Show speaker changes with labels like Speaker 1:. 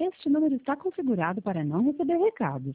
Speaker 1: Este número está configurado para não receber recados.